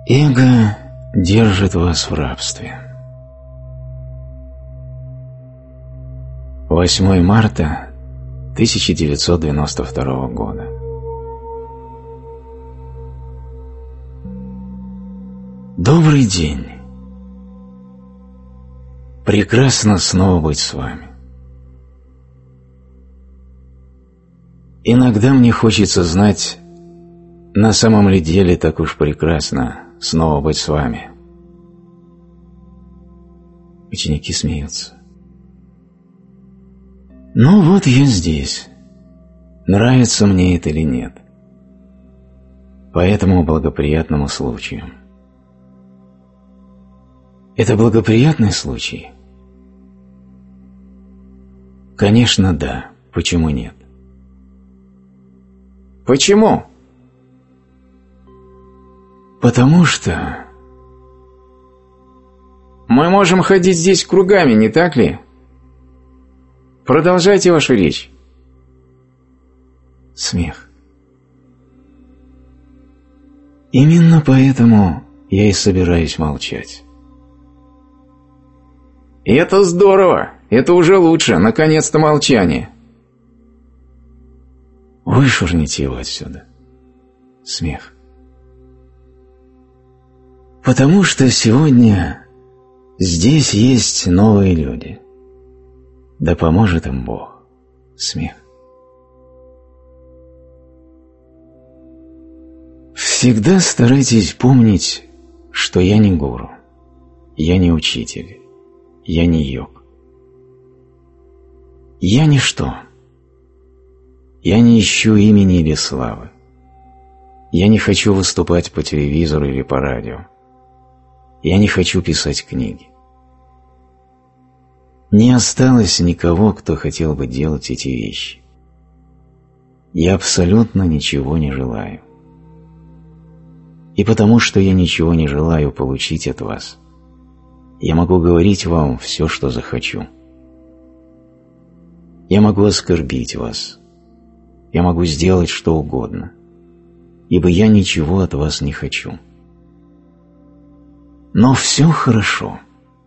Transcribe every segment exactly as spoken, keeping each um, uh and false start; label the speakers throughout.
Speaker 1: Эго держит вас в рабстве. восьмое марта тысяча девятьсот девяносто второго года. Добрый день. Прекрасно снова быть с вами. Иногда мне хочется знать, на самом ли деле так уж прекрасно снова быть с вами. Ученики смеются. Ну вот я здесь. Нравится мне это или нет. По этому благоприятному случаю. Это благоприятный случай? Конечно, да. Почему нет? Почему? Потому что... Мы можем ходить здесь кругами, не так ли? Продолжайте вашу речь. Смех. Именно поэтому я и собираюсь молчать. И это здорово. Это уже лучше. Наконец-то молчание. Вышвырните его отсюда. Смех. Потому что сегодня здесь есть новые люди. Да поможет им Бог. Смех. Всегда старайтесь помнить, что я не гуру, я не учитель, я не йог. Я ничто. Я не ищу имени или славы. Я не хочу выступать по телевизору или по радио. Я не хочу писать книги. Не осталось никого, кто хотел бы делать эти вещи. Я абсолютно ничего не желаю. И потому что я ничего не желаю получить от вас, я могу говорить вам все, что захочу. Я могу оскорбить вас. Я могу сделать что угодно, ибо я ничего от вас не хочу. Но все хорошо.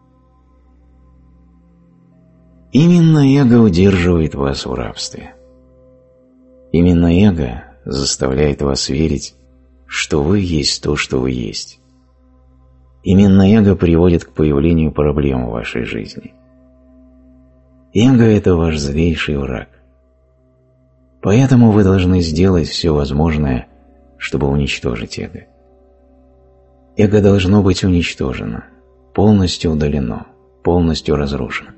Speaker 1: Именно эго удерживает вас в рабстве. Именно эго заставляет вас верить, что вы есть то, что вы есть. Именно эго приводит к появлению проблем в вашей жизни. Эго – это ваш злейший враг. Поэтому вы должны сделать все возможное, чтобы уничтожить эго. Эго должно быть уничтожено, полностью удалено, полностью разрушено.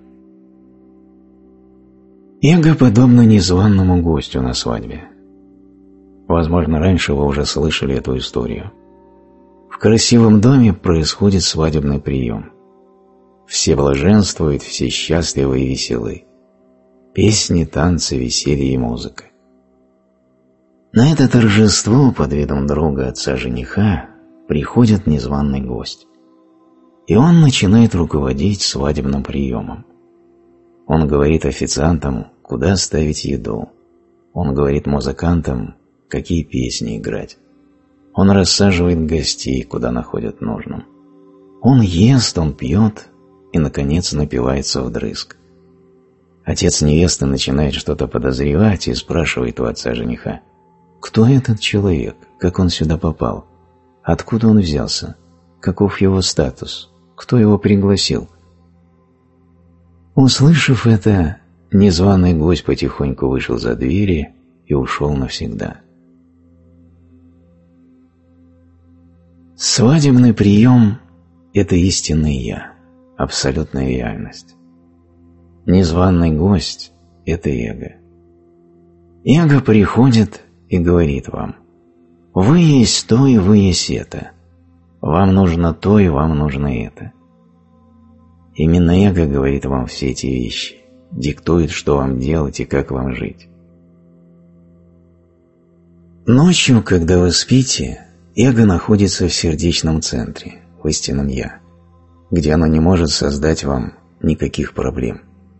Speaker 1: Эго подобно незваному гостю на свадьбе. Возможно, раньше вы уже слышали эту историю. В красивом доме происходит свадебный прием. Все блаженствуют, все счастливы и веселы. Песни, танцы, веселье и музыка. На это торжество под видом друга отца жениха приходит незваный гость. И он начинает руководить свадебным приемом. Он говорит официантам, куда ставить еду. Он говорит музыкантам, какие песни играть. Он рассаживает гостей, куда находит нужным. Он ест, он пьет и, наконец, напивается вдрызг. Отец невесты начинает что-то подозревать и спрашивает у отца жениха, кто этот человек, как он сюда попал, откуда он взялся, каков его статус, кто его пригласил. Услышав это, незваный гость потихоньку вышел за двери и ушел навсегда. Свадебный прием – это истинный «я», абсолютная реальность. Незваный гость – это эго. Эго приходит и говорит вам: «Вы есть то, и вы есть это. Вам нужно то, и вам нужно это». Именно эго говорит вам все эти вещи, диктует, что вам делать и как вам жить. Ночью, когда вы спите, эго находится в сердечном центре, в истинном «я», где оно не может создать вам никаких проблем.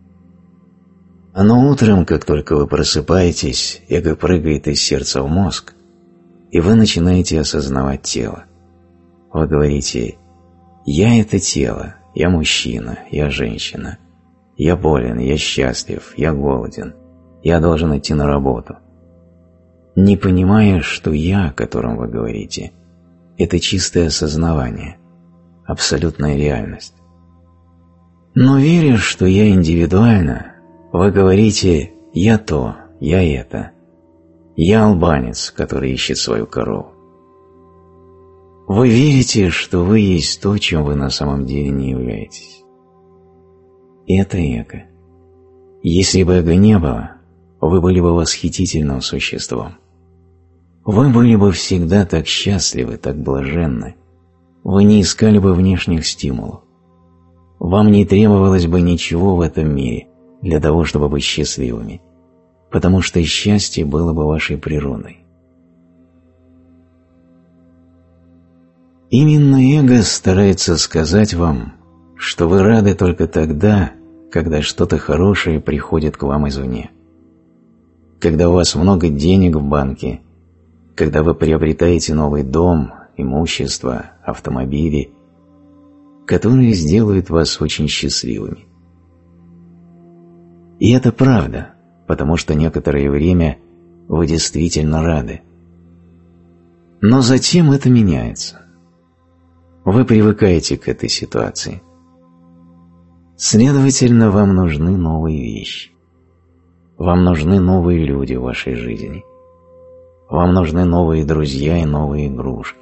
Speaker 1: Но утром, как только вы просыпаетесь, эго прыгает из сердца в мозг, и вы начинаете осознавать тело. Вы говорите: «Я – это тело, я мужчина, я женщина, я болен, я счастлив, я голоден, я должен идти на работу», не понимая, что «я», о котором вы говорите, – это чистое осознавание, абсолютная реальность. Но веря, что «я» индивидуально, вы говорите: «Я то, я это, я албанец, который ищет свою корову». Вы верите, что вы есть то, чем вы на самом деле не являетесь. Это эго. Если бы эго не было, вы были бы восхитительным существом. Вы были бы всегда так счастливы, так блаженны. Вы не искали бы внешних стимулов. Вам не требовалось бы ничего в этом мире для того, чтобы быть счастливыми, потому что счастье было бы вашей природой. Именно эго старается сказать вам, что вы рады только тогда, когда что-то хорошее приходит к вам извне. Когда у вас много денег в банке, когда вы приобретаете новый дом, имущество, автомобили, которые сделают вас очень счастливыми. И это правда, потому что некоторое время вы действительно рады. Но затем это меняется. Вы привыкаете к этой ситуации. Следовательно, вам нужны новые вещи. Вам нужны новые люди в вашей жизни. Вам нужны новые друзья и новые игрушки.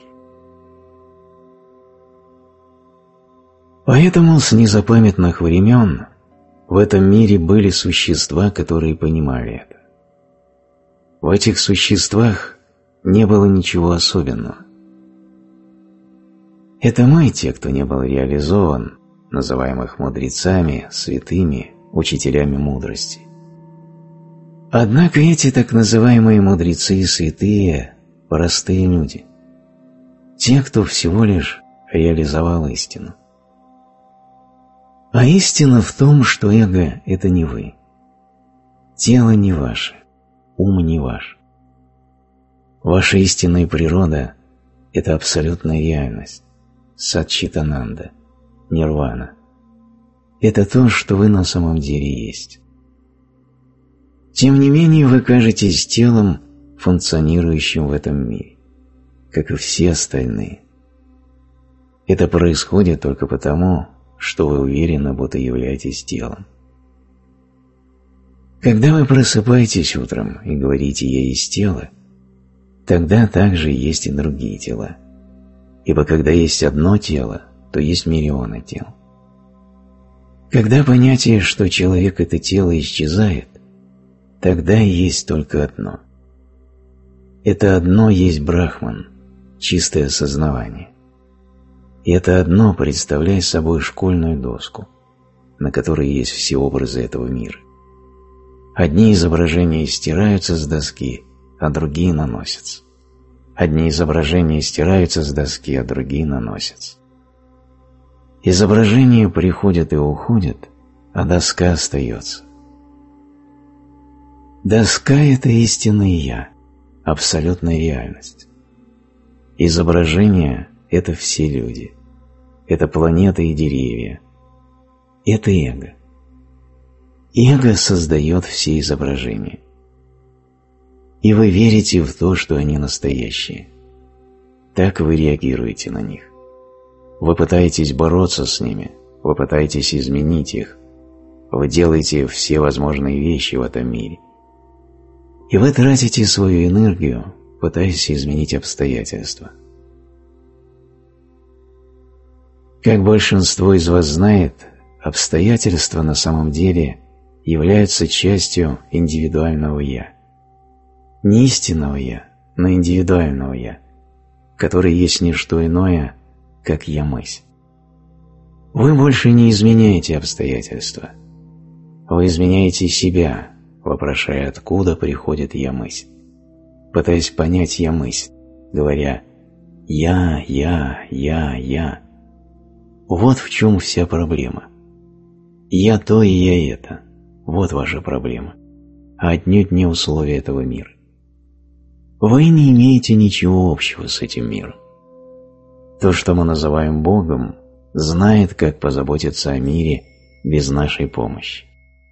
Speaker 1: Поэтому с незапамятных времен в этом мире были существа, которые понимали это. В этих существах не было ничего особенного. Это мы, те, кто не был реализован, называемых мудрецами, святыми, учителями мудрости. Однако эти так называемые мудрецы и святые – простые люди, те, кто всего лишь реализовал истину. А истина в том, что эго – это не вы. Тело не ваше, ум не ваш. Ваша истинная природа – это абсолютная реальность, садчитананда, нирвана. Это то, что вы на самом деле есть. Тем не менее, вы кажетесь телом, функционирующим в этом мире, как и все остальные. Это происходит только потому, что вы уверены, будто являетесь телом. Когда вы просыпаетесь утром и говорите «я есть тело», тогда также есть и другие тела. Ибо когда есть одно тело, то есть миллионы тел. Когда понятие, что человек – это тело, исчезает, тогда и есть только одно. Это одно есть Брахман, чистое сознавание. И это одно представляет собой школьную доску, на которой есть все образы этого мира. Одни изображения стираются с доски, а другие наносятся. Одни изображения стираются с доски, а другие наносятся. Изображения приходят и уходят, а доска остается. Доска – это истинное «я», абсолютная реальность. Изображение – это все люди, это планеты и деревья, это эго. Эго создает все изображения. И вы верите в то, что они настоящие. Так вы реагируете на них. Вы пытаетесь бороться с ними, вы пытаетесь изменить их, вы делаете все возможные вещи в этом мире. И вы тратите свою энергию, пытаясь изменить обстоятельства. Как большинство из вас знает, обстоятельства на самом деле являются частью индивидуального «я». Не истинного «я», но индивидуального «я», который есть не что иное, как «я-мысль». Вы больше не изменяете обстоятельства. Вы изменяете себя, вопрошая, откуда приходит «я-мысль», пытаясь понять «я-мысль», говоря «я, я, я, я». Вот в чем вся проблема. «Я то и я это» – вот ваша проблема, а отнюдь не условия этого мира. Вы не имеете ничего общего с этим миром. То, что мы называем Богом, знает, как позаботиться о мире без нашей помощи.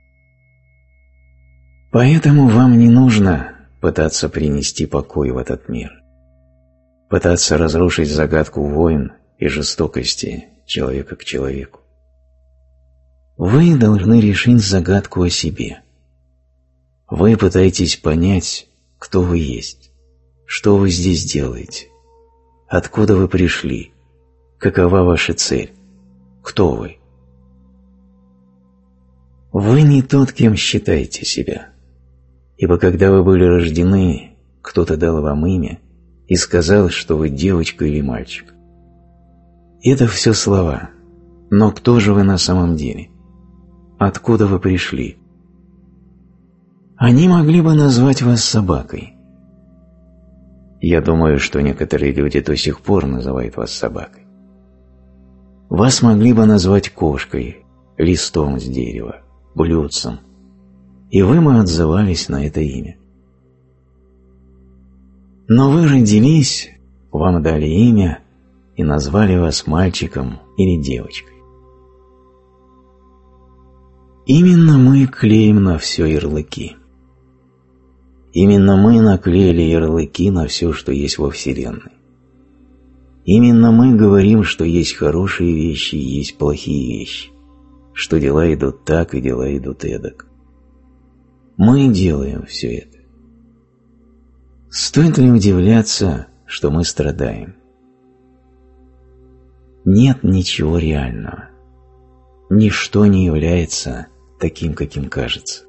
Speaker 1: Поэтому вам не нужно пытаться принести покой в этот мир, пытаться разрушить загадку войн и жестокости человека к человеку. Вы должны решить загадку о себе. Вы пытаетесь понять, кто вы есть, что вы здесь делаете, откуда вы пришли, какова ваша цель, кто вы. Вы не тот, кем считаете себя, ибо когда вы были рождены, кто-то дал вам имя и сказал, что вы девочка или мальчик. Это все слова, но кто же вы на самом деле? Откуда вы пришли? Они могли бы назвать вас собакой. Я думаю, что некоторые люди до сих пор называют вас собакой. Вас могли бы назвать кошкой, листом с дерева, блюдцем, и вы бы отзывались на это имя. Но вы родились, вам дали имя и назвали вас мальчиком или девочкой. Именно мы клеим на все ярлыки. Именно мы наклеили ярлыки на все, что есть во Вселенной. Именно мы говорим, что есть хорошие вещи и есть плохие вещи, что дела идут так и дела идут эдак. Мы делаем все это. Стоит ли удивляться, что мы страдаем? Нет ничего реального. Ничто не является таким, каким кажется.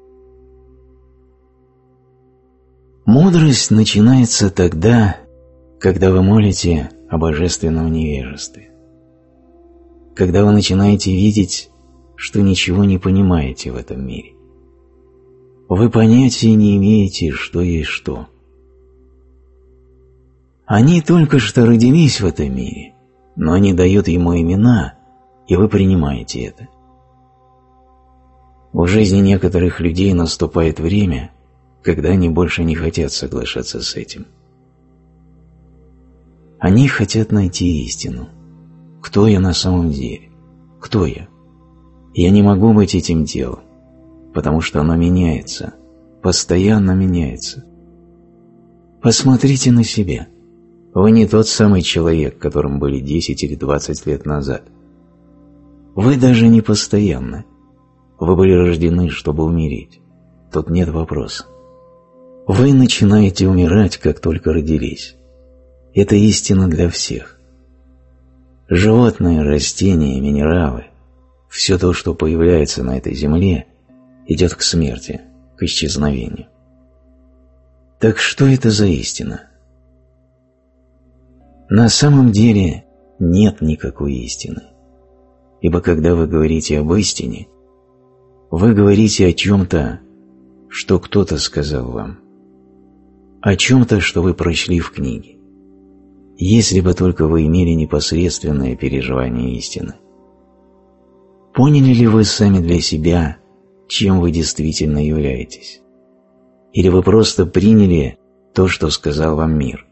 Speaker 1: Мудрость начинается тогда, когда вы молите о божественном невежестве. Когда вы начинаете видеть, что ничего не понимаете в этом мире. Вы понятия не имеете, что есть что. Они только что родились в этом мире, но они дают ему имена, и вы принимаете это. В жизни некоторых людей наступает время, когда они больше не хотят соглашаться с этим. Они хотят найти истину. Кто я на самом деле? Кто я? Я не могу быть этим телом, потому что оно меняется, постоянно меняется. Посмотрите на себя. Вы не тот самый человек, которым были десять или двадцать лет назад. Вы даже не постоянны. Вы были рождены, чтобы умереть. Тут нет вопроса. Вы начинаете умирать, как только родились. Это истина для всех. Животные, растения, минералы, все то, что появляется на этой земле, идет к смерти, к исчезновению. Так что это за истина? На самом деле нет никакой истины. Ибо когда вы говорите об истине, вы говорите о чем-то, что кто-то сказал вам, о чем-то, что вы прочли в книге, если бы только вы имели непосредственное переживание истины. Поняли ли вы сами для себя, чем вы действительно являетесь? Или вы просто приняли то, что сказал вам мир?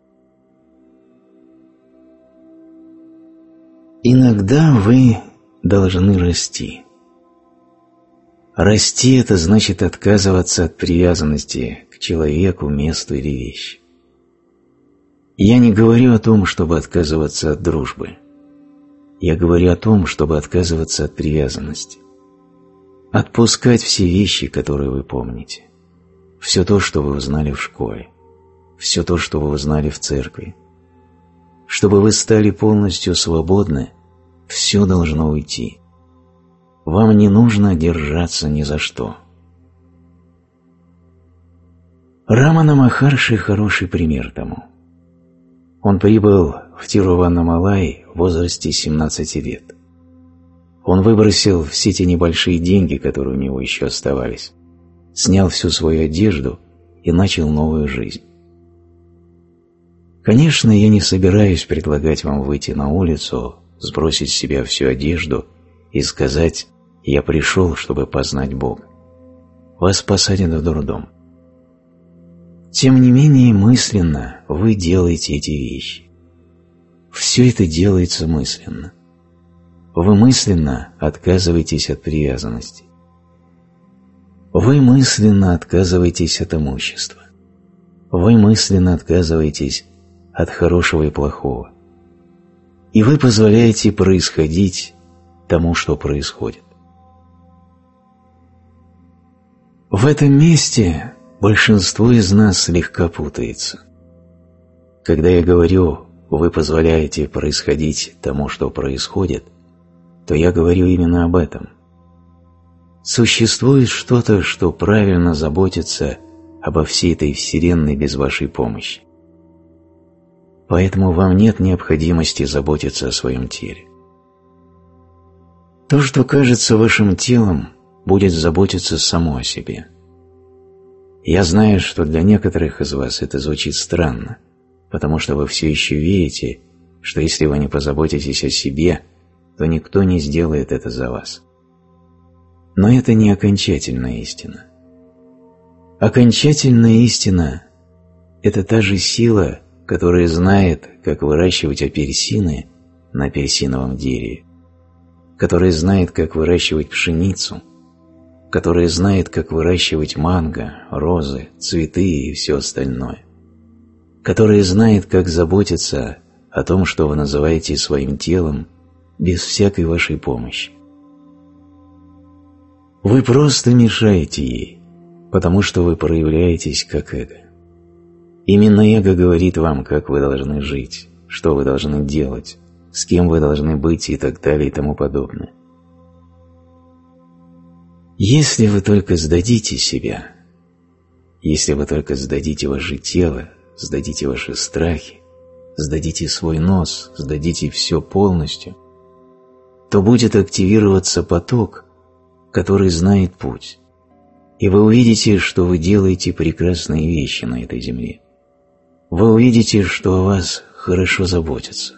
Speaker 1: Иногда вы должны расти. Расти – это значит отказываться от привязанности к человеку, месту или вещи. Я не говорю о том, чтобы отказываться от дружбы. Я говорю о том, чтобы отказываться от привязанности. Отпускать все вещи, которые вы помните. Все то, что вы узнали в школе. Все то, что вы узнали в церкви. Чтобы вы стали полностью свободны, все должно уйти. Вам не нужно держаться ни за что. Рамана Махарши – хороший пример тому. Он прибыл в Тируваннамалай в возрасте семнадцати лет. Он выбросил все те небольшие деньги, которые у него еще оставались, снял всю свою одежду и начал новую жизнь. Конечно, я не собираюсь предлагать вам выйти на улицу, сбросить с себя всю одежду и сказать: «Я пришел, чтобы познать Бога». Вас посадят в дурдом. Тем не менее, мысленно вы делаете эти вещи. Все это делается мысленно. Вы мысленно отказываетесь от привязанности. Вы мысленно отказываетесь от имущества. Вы мысленно отказываетесь от хорошего и плохого. И вы позволяете происходить тому, что происходит. В этом месте большинство из нас слегка путается. Когда я говорю «вы позволяете происходить тому, что происходит», то я говорю именно об этом. Существует что-то, что правильно заботится обо всей этой вселенной без вашей помощи. Поэтому вам нет необходимости заботиться о своем теле. То, что кажется вашим телом, будет заботиться само о себе. Я знаю, что для некоторых из вас это звучит странно, потому что вы все еще верите, что если вы не позаботитесь о себе, то никто не сделает это за вас. Но это не окончательная истина. Окончательная истина – это та же сила, которая знает, как выращивать апельсины на апельсиновом дереве, которая знает, как выращивать пшеницу, которая знает, как выращивать манго, розы, цветы и все остальное, которая знает, как заботиться о том, что вы называете своим телом, без всякой вашей помощи. Вы просто мешаете ей, потому что вы проявляетесь как эго. Именно эго говорит вам, как вы должны жить, что вы должны делать, с кем вы должны быть и так далее и тому подобное. Если вы только сдадите себя, если вы только сдадите ваше тело, сдадите ваши страхи, сдадите свой нос, сдадите все полностью, то будет активироваться поток, который знает путь, и вы увидите, что вы делаете прекрасные вещи на этой земле. Вы увидите, что о вас хорошо заботятся.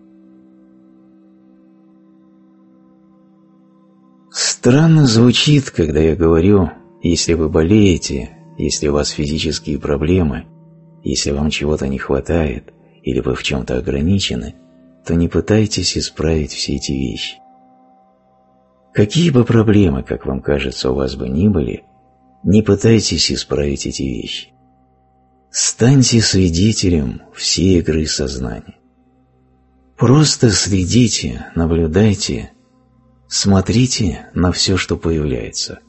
Speaker 1: Странно звучит, когда я говорю, если вы болеете, если у вас физические проблемы, если вам чего-то не хватает или вы в чем-то ограничены, то не пытайтесь исправить все эти вещи. Какие бы проблемы, как вам кажется, у вас бы ни были, не пытайтесь исправить эти вещи. Станьте свидетелем всей игры сознания. Просто следите, наблюдайте, смотрите на все, что появляется.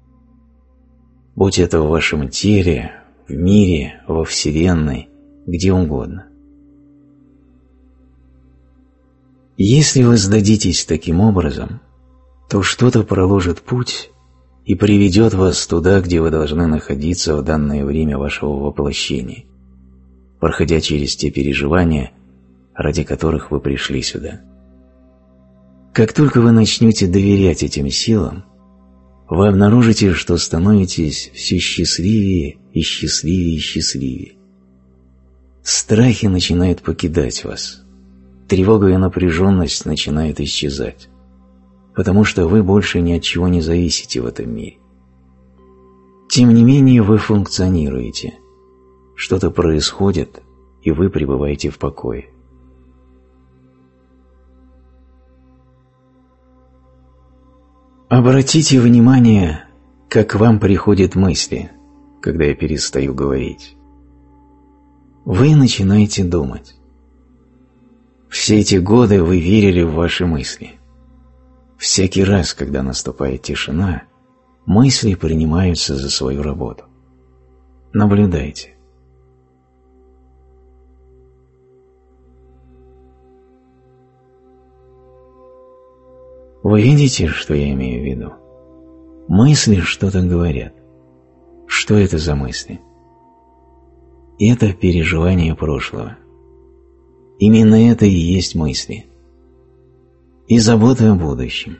Speaker 1: Будь это в вашем теле, в мире, во Вселенной, где угодно. Если вы сдадитесь таким образом, то что-то проложит путь и приведет вас туда, где вы должны находиться в данное время вашего воплощения, проходя через те переживания, ради которых вы пришли сюда. Как только вы начнете доверять этим силам, вы обнаружите, что становитесь все счастливее и счастливее и счастливее. Страхи начинают покидать вас, тревога и напряженность начинают исчезать, потому что вы больше ни от чего не зависите в этом мире. Тем не менее вы функционируете, что-то происходит, и вы пребываете в покое. Обратите внимание, как к вам приходят мысли, когда я перестаю говорить. Вы начинаете думать. Все эти годы вы верили в ваши мысли. Всякий раз, когда наступает тишина, мысли принимаются за свою работу. Наблюдайте. Вы видите, что я имею в виду? Мысли что-то говорят. Что это за мысли? Это переживание прошлого. Именно это и есть мысли. И забота о будущем.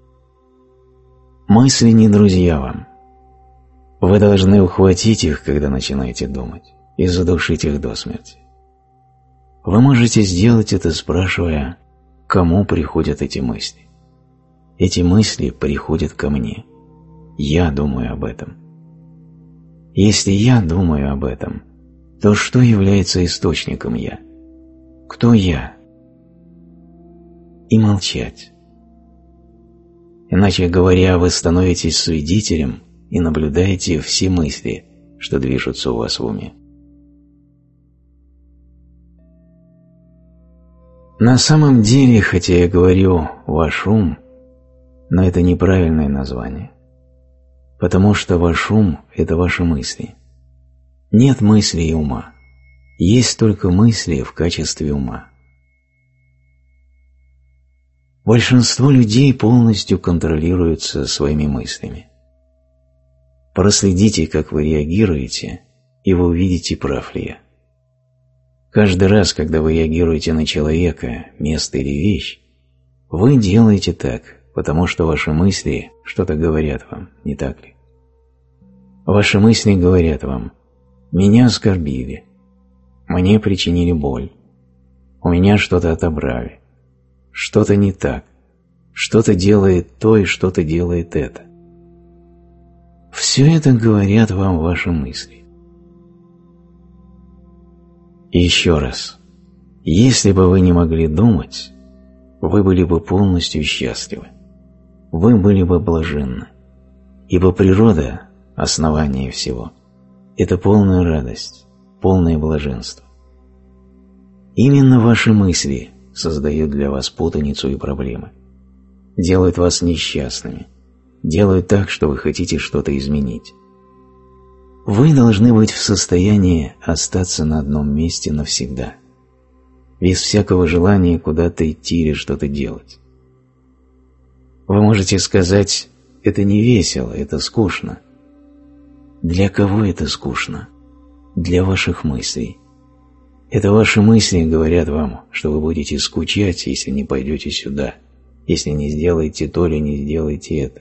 Speaker 1: Мысли не друзья вам. Вы должны ухватить их, когда начинаете думать, и задушить их до смерти. Вы можете сделать это, спрашивая, кому приходят эти мысли. Эти мысли приходят ко мне. Я думаю об этом. Если я думаю об этом, то что является источником «я»? Кто я? и молчать. Иначе говоря, вы становитесь свидетелем и наблюдаете все мысли, что движутся у вас в уме. На самом деле, хотя я говорю «ваш ум», но это неправильное название, потому что ваш ум – это ваши мысли. Нет мысли и ума, есть только мысли в качестве ума. Большинство людей полностью контролируются своими мыслями. Проследите, как вы реагируете, и вы увидите, прав ли я. Каждый раз, когда вы реагируете на человека, место или вещь, вы делаете так, потому что ваши мысли что-то говорят вам, не так ли? Ваши мысли говорят вам: «Меня оскорбили, мне причинили боль, у меня что-то отобрали, что-то не так, что-то делает то и что-то делает это». Все это говорят вам ваши мысли. И еще раз, если бы вы не могли думать, вы были бы полностью счастливы, вы были бы блаженны, ибо природа – основание всего, это полная радость, полное блаженство. Именно ваши мысли создают для вас путаницу и проблемы, делают вас несчастными, делают так, что вы хотите что-то изменить. Вы должны быть в состоянии остаться на одном месте навсегда, без всякого желания куда-то идти или что-то делать. Вы можете сказать: «Это не весело, это скучно». Для кого это скучно? Для ваших мыслей. Это ваши мысли говорят вам, что вы будете скучать, если не пойдете сюда, если не сделаете то или не сделаете это.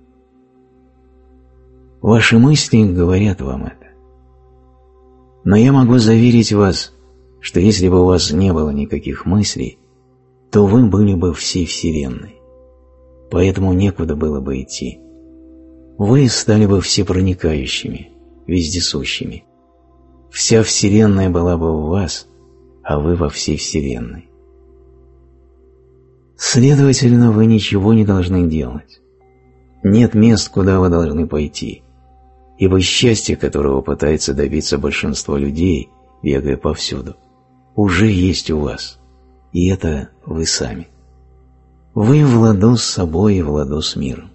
Speaker 1: Ваши мысли говорят вам это. Но я могу заверить вас, что если бы у вас не было никаких мыслей, то вы были бы всей Вселенной. Поэтому некуда было бы идти. Вы стали бы всепроникающими, вездесущими. Вся Вселенная была бы в вас, а вы во всей Вселенной. Следовательно, вы ничего не должны делать. Нет мест, куда вы должны пойти. Ибо счастье, которого пытается добиться большинство людей, бегая повсюду, уже есть у вас, и это вы сами. Вы в ладу с собой и в ладу с миром.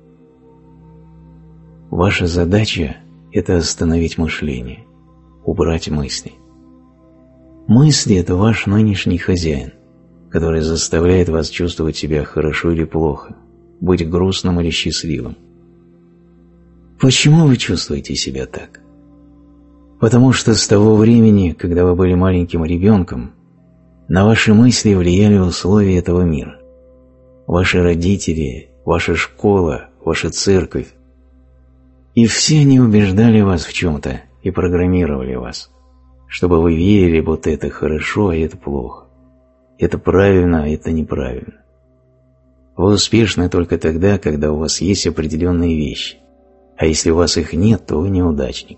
Speaker 1: Ваша задача – это остановить мышление, убрать мысли. Мысли – это ваш нынешний хозяин, который заставляет вас чувствовать себя хорошо или плохо, быть грустным или счастливым. Почему вы чувствуете себя так? Потому что с того времени, когда вы были маленьким ребенком, на ваши мысли влияли условия этого мира. Ваши родители, ваша школа, ваша церковь. И все они убеждали вас в чем-то и программировали вас, чтобы вы верили, будто это хорошо, а это плохо. Это правильно, а это неправильно. Вы успешны только тогда, когда у вас есть определенные вещи. А если у вас их нет, то вы неудачник.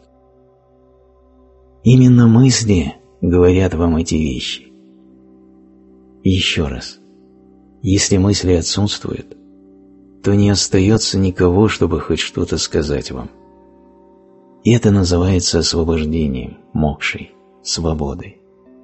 Speaker 1: Именно мысли говорят вам эти вещи. И еще раз. Если мысли отсутствуют, то не остается никого, чтобы хоть что-то сказать вам. И это называется освобождением, мокшей, свободой.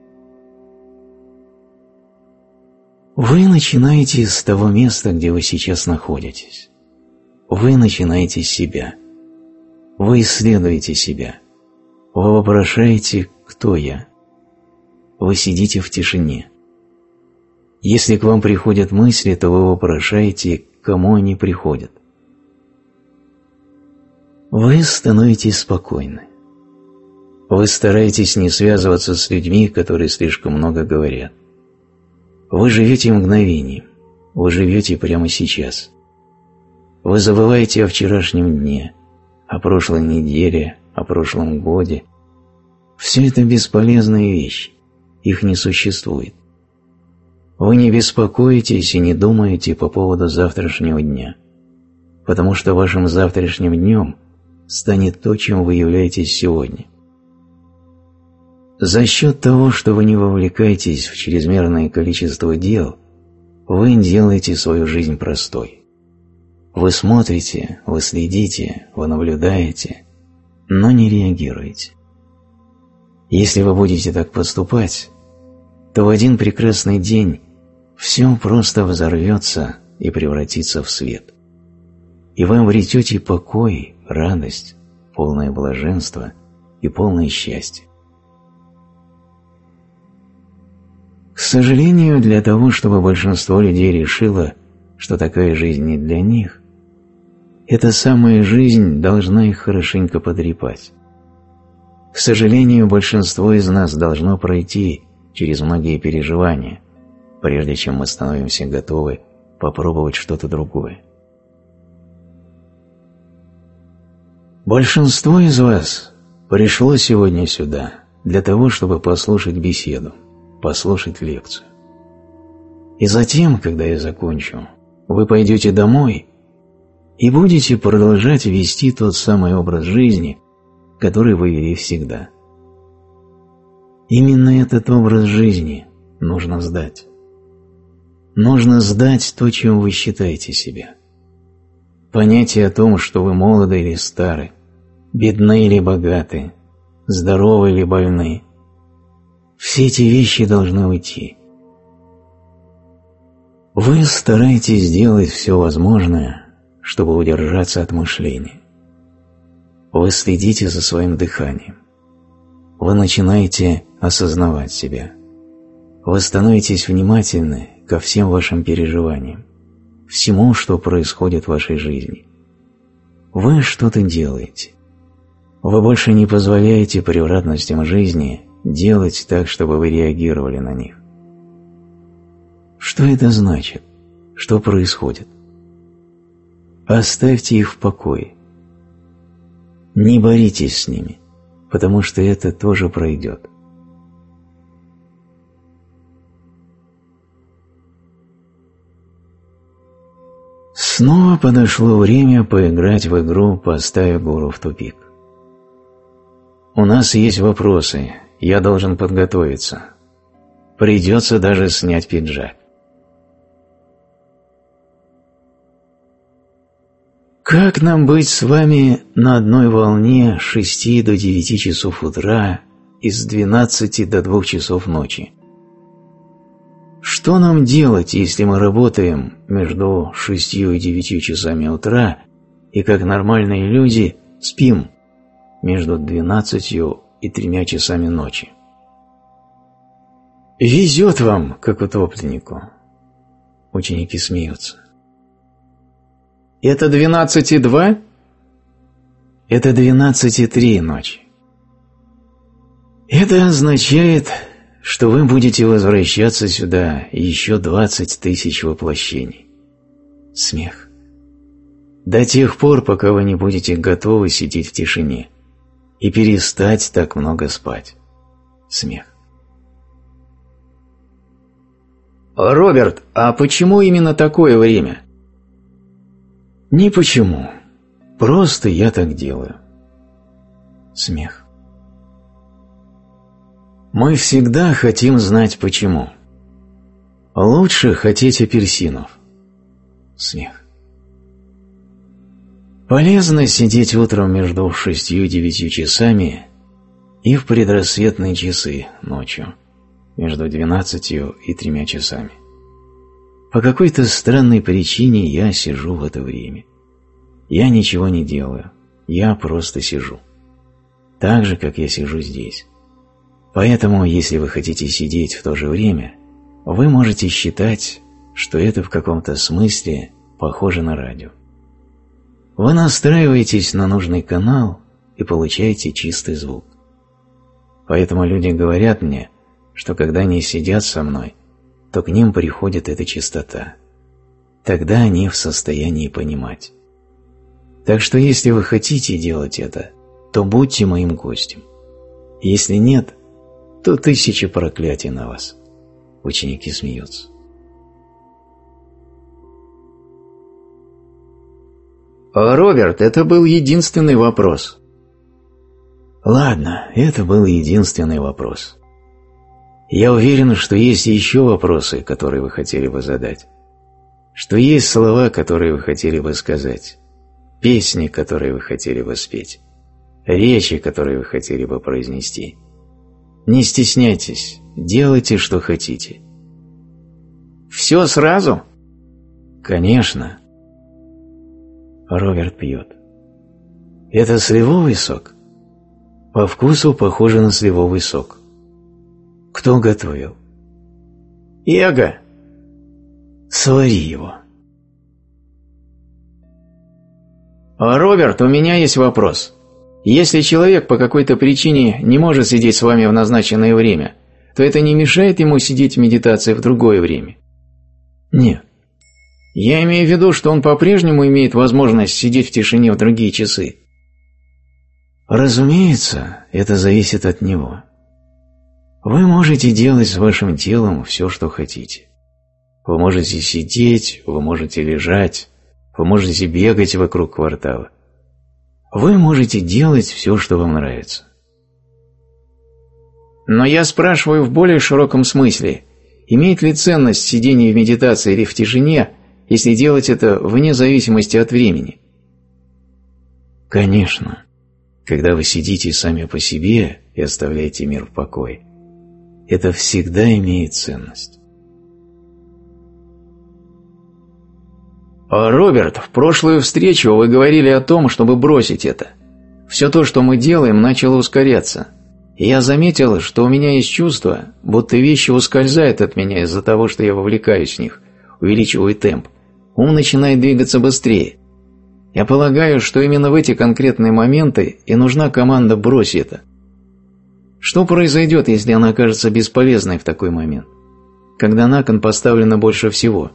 Speaker 1: Вы начинаете с того места, где вы сейчас находитесь. Вы начинаете с себя. Вы исследуете себя. Вы вопрошаете «Кто я?». Вы сидите в тишине. Если к вам приходят мысли, то вы вопрошаете, к кому они приходят. Вы становитесь спокойны. Вы стараетесь не связываться с людьми, которые слишком много говорят. Вы живете мгновением. Вы живете прямо сейчас. Вы забываете о вчерашнем дне, о прошлой неделе, о прошлом годе. Все это бесполезные вещи, их не существует. Вы не беспокоитесь и не думаете по поводу завтрашнего дня, потому что вашим завтрашним днем станет то, чем вы являетесь сегодня. За счет того, что вы не вовлекаетесь в чрезмерное количество дел, вы делаете свою жизнь простой. Вы смотрите, вы следите, вы наблюдаете, но не реагируете. Если вы будете так поступать, то в один прекрасный день все просто взорвется и превратится в свет. И вы обретете покой, радость, полное блаженство и полное счастье. К сожалению, для того, чтобы большинство людей решило, что такая жизнь не для них, эта самая жизнь должна их хорошенько потрепать. К сожалению, большинство из нас должно пройти через многие переживания, прежде чем мы становимся готовы попробовать что-то другое. Большинство из вас пришло сегодня сюда для того, чтобы послушать беседу, послушать лекцию. И затем, когда я закончу, вы пойдете домой и будете продолжать вести тот самый образ жизни, который вы вели всегда. Именно этот образ жизни нужно сдать. Нужно сдать то, чем вы считаете себя. Понятие о том, что вы молоды или стары, бедны или богаты, здоровы или больны, все эти вещи должны уйти. Вы стараетесь сделать все возможное, чтобы удержаться от мышления. Вы следите за своим дыханием. Вы начинаете осознавать себя. Вы становитесь внимательны ко всем вашим переживаниям, всему, что происходит в вашей жизни. Вы что-то делаете. Вы больше не позволяете превратностям жизни делать так, чтобы вы реагировали на них. Что это значит? Что происходит? Оставьте их в покое. Не боритесь с ними, потому что это тоже пройдет. Снова подошло время поиграть в игру «Поставь гуру в тупик». У нас есть вопросы, я должен подготовиться. Придется даже снять пиджак. Как нам быть с вами на одной волне с шести до девяти часов утра и с двенадцати до двух часов ночи? Что нам делать, если мы работаем между шестью и девятью часами утра и, как нормальные люди, спим между двенадцатью и тремя часами ночи? Везет вам, как утопленнику. Ученики смеются. Это двенадцать и два? Это двенадцать и три ночи. Это означает, что вы будете возвращаться сюда еще двадцать тысяч воплощений. Смех. До тех пор, пока вы не будете готовы сидеть в тишине и перестать так много спать. Смех. Роберт, а почему именно такое время? Ни почему. Просто я так делаю. Смех. Мы всегда хотим знать почему. Лучше хотеть апельсинов. Смех. Полезно сидеть утром между шестью и девятью часами и в предрассветные часы ночью между двенадцатью и тремя часами. По какой-то странной причине я сижу в это время. Я ничего не делаю, я просто сижу. Так же, как я сижу здесь. Поэтому, если вы хотите сидеть в то же время, вы можете считать, что это в каком-то смысле похоже на радио. Вы настраиваетесь на нужный канал и получаете чистый звук. Поэтому люди говорят мне, что когда они сидят со мной, то к ним приходит эта чистота. Тогда они в состоянии понимать. Так что если вы хотите делать это, то будьте моим гостем. Если нет, то тысячи проклятий на вас. Ученики смеются. Роберт, это был единственный вопрос. Ладно, это был единственный вопрос. Я уверен, что есть еще вопросы, которые вы хотели бы задать. что есть слова, которые вы хотели бы сказать, песни, которые вы хотели бы спеть, речи, которые вы хотели бы произнести. Не стесняйтесь, делайте, что хотите. Все сразу? Конечно. Роберт пьет. Это сливовый сок? По вкусу похоже на сливовый сок. Кто готовил? Эго. Свари его. Роберт, у меня есть вопрос. Если человек по какой-то причине не может сидеть с вами в назначенное время, то это не мешает ему сидеть в медитации в другое время? Нет. Я имею в виду, что он по-прежнему имеет возможность сидеть в тишине в другие часы. Разумеется, это зависит от него. Вы можете делать с вашим телом все, что хотите. Вы можете сидеть, вы можете лежать, вы можете бегать вокруг квартала. Вы можете делать все, что вам нравится. Но я спрашиваю в более широком смысле, имеет ли ценность сидение в медитации или в тишине, если делать это вне зависимости от времени? Конечно. Когда вы сидите сами по себе и оставляете мир в покое, это всегда имеет ценность. Роберт, в прошлую встречу вы говорили о том, чтобы бросить это. Все то, что мы делаем, начало ускоряться. И я заметил, что у меня есть чувство, будто вещи ускользают от меня из-за того, что я вовлекаюсь в них, увеличиваю темп. Ум начинает двигаться быстрее. Я полагаю, что именно в эти конкретные моменты и нужна команда «брось это». Что произойдет, если она окажется бесполезной в такой момент, когда на кон поставлено больше всего?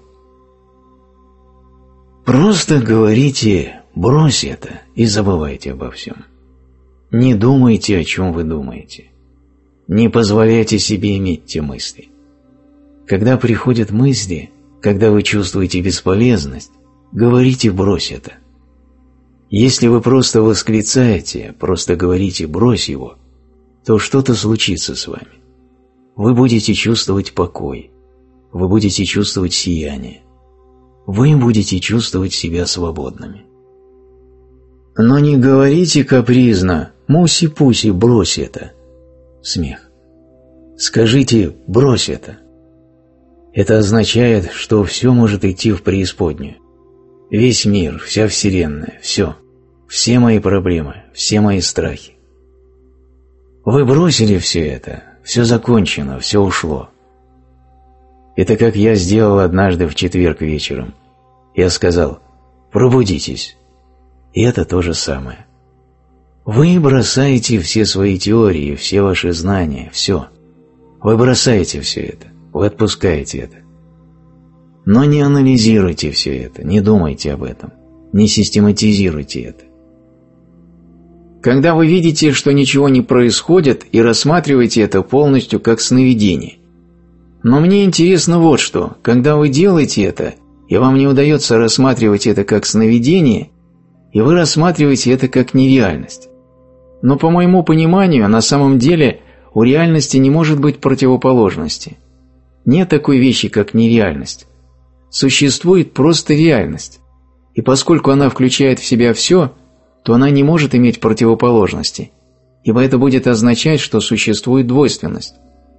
Speaker 1: Просто говорите «брось это» и забывайте обо всем. Не думайте, о чем вы думаете. Не позволяйте себе иметь те мысли. Когда приходят мысли, когда вы чувствуете бесполезность, говорите «брось это». Если вы просто восклицаете, просто говорите «брось его», то что-то случится с вами. Вы будете чувствовать покой, вы будете чувствовать сияние, вы будете чувствовать себя свободными. Но не говорите капризно «муси-пуси, брось это». Смех. Скажите «брось это». Это означает, что все может идти в преисподнюю. Весь мир, вся вселенная, все. Все мои проблемы, все мои страхи. Вы бросили все это, все закончено, все ушло. Это как я сделал однажды в четверг вечером. Я сказал «пробудитесь». И это то же самое. Вы бросаете все свои теории, все ваши знания, все. Вы бросаете все это, вы отпускаете это. Но не анализируйте все это, не думайте об этом, не систематизируйте это. Когда вы видите, что ничего не происходит, и рассматриваете это полностью как сновидение. Но мне интересно вот что, когда вы делаете это, и вам не удается рассматривать это как сновидение, и вы рассматриваете это как нереальность. Но по моему пониманию, на самом деле у реальности не может быть противоположности. Нет такой вещи, как нереальность. Существует просто реальность, и поскольку она включает в себя все, то она не может иметь противоположности, ибо это будет означать, что существует двойственность.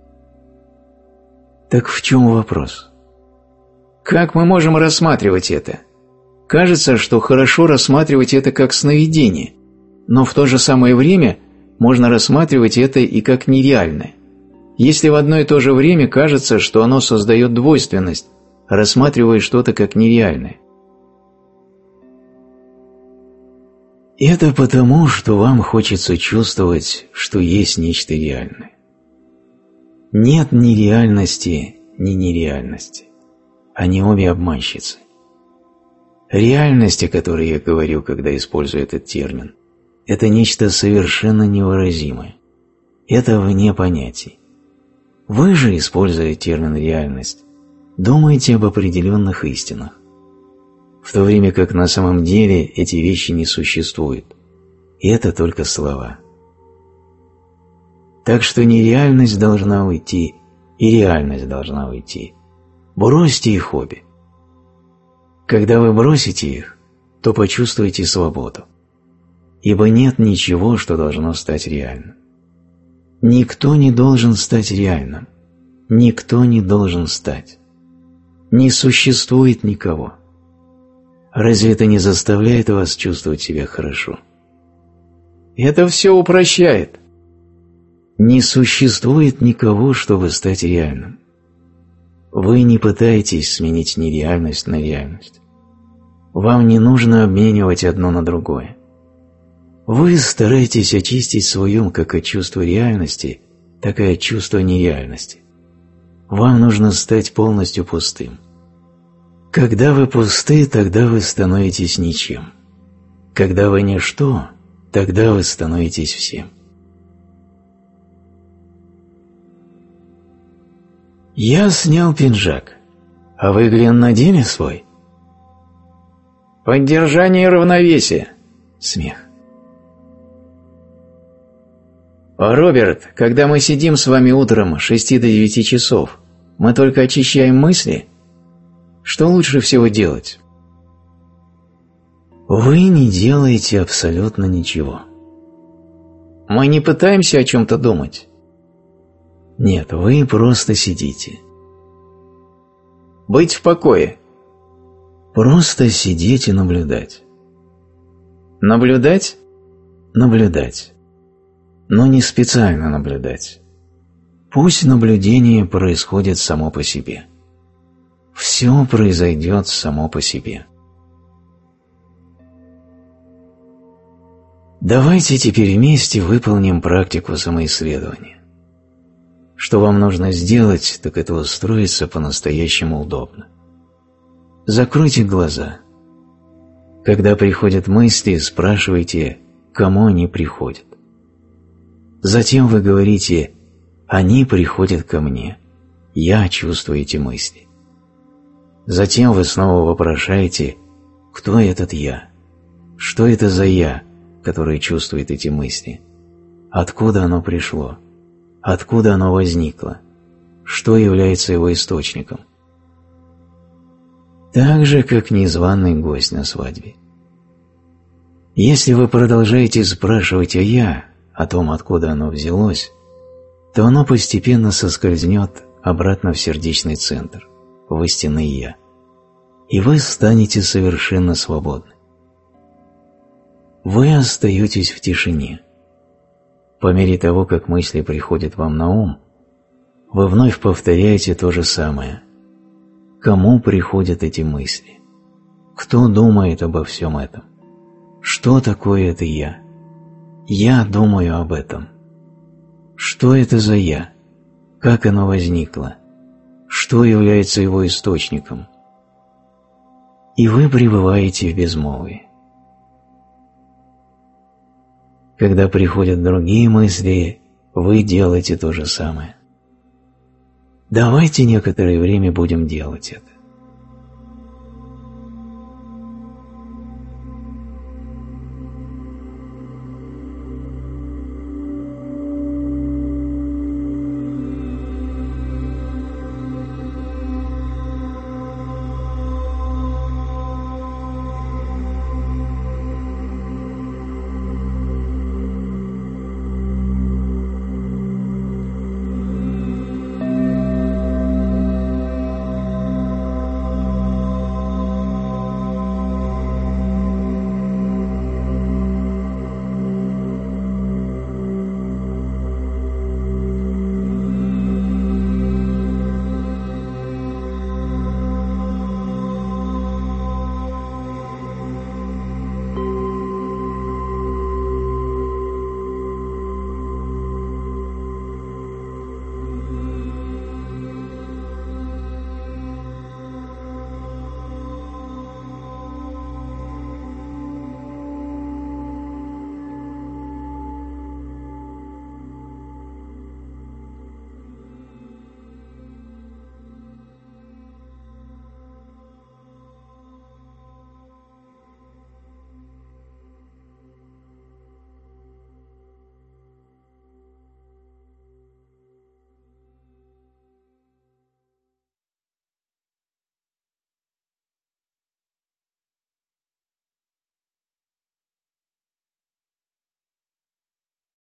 Speaker 1: Так в чем вопрос? Как мы можем рассматривать это? Кажется, что хорошо рассматривать это как сновидение, но в то же самое время можно рассматривать это и как нереальное. Если в одно и то же время кажется, что оно создает двойственность, рассматривая что-то как нереальное. Это потому, что вам хочется чувствовать, что есть нечто реальное. Нет ни реальности, ни нереальности. Они обе обманщицы. Реальность, о которой я говорю, когда использую этот термин, это нечто совершенно невыразимое. Это вне понятий. Вы же, используя термин «реальность», думаете об определенных истинах, в то время как на самом деле эти вещи не существуют, и это только слова. Так что нереальность должна уйти, и реальность должна уйти. Бросьте их обе. Когда вы бросите их, то почувствуете свободу, ибо нет ничего, что должно стать реальным. Никто не должен стать реальным, никто не должен стать. Не существует никого. Разве это не заставляет вас чувствовать себя хорошо? Это все упрощает. Не существует никого, чтобы стать реальным. Вы не пытаетесь сменить нереальность на реальность. Вам не нужно обменивать одно на другое. Вы стараетесь очистить свой ум как от чувства реальности, так и от чувства нереальности. Вам нужно стать полностью пустым. Когда вы пусты, тогда вы становитесь ничем. Когда вы ничто, тогда вы становитесь всем. Я снял пинжак, а вы, Глен, надели свой? Поддержание равновесия. Смех. Роберт, когда мы сидим с вами утром с шести до девяти часов, мы только очищаем мысли? Что лучше всего делать? Вы не делаете абсолютно ничего. Мы не пытаемся о чем-то думать. Нет, вы просто сидите. Быть в покое. Просто сидеть и наблюдать. Наблюдать? Наблюдать. Но не специально наблюдать. Пусть наблюдение происходит само по себе. Все произойдет само по себе. Давайте теперь вместе выполним практику самоисследования. Что вам нужно сделать, так это устроиться по-настоящему удобно. Закройте глаза. Когда приходят мысли, спрашивайте, кому они приходят. Затем вы говорите: «Они приходят ко мне, я чувствую эти мысли». Затем вы снова вопрошаете: «Кто этот я? Что это за я, который чувствует эти мысли? Откуда оно пришло? Откуда оно возникло? Что является его источником?» Так же, как незваный гость на свадьбе. Если вы продолжаете спрашивать о «я», о том, откуда оно взялось, то оно постепенно соскользнет обратно в сердечный центр, в истинное «я», и вы станете совершенно свободны. Вы остаетесь в тишине. По мере того, как мысли приходят вам на ум, вы вновь повторяете то же самое. Кому приходят эти мысли? Кто думает обо всем этом? Что такое это «я»? Я думаю об этом. Что это за «я»? Как оно возникло? Что является его источником? И вы пребываете в безмолвии. Когда приходят другие мысли, вы делаете то же самое. Давайте некоторое время будем делать это.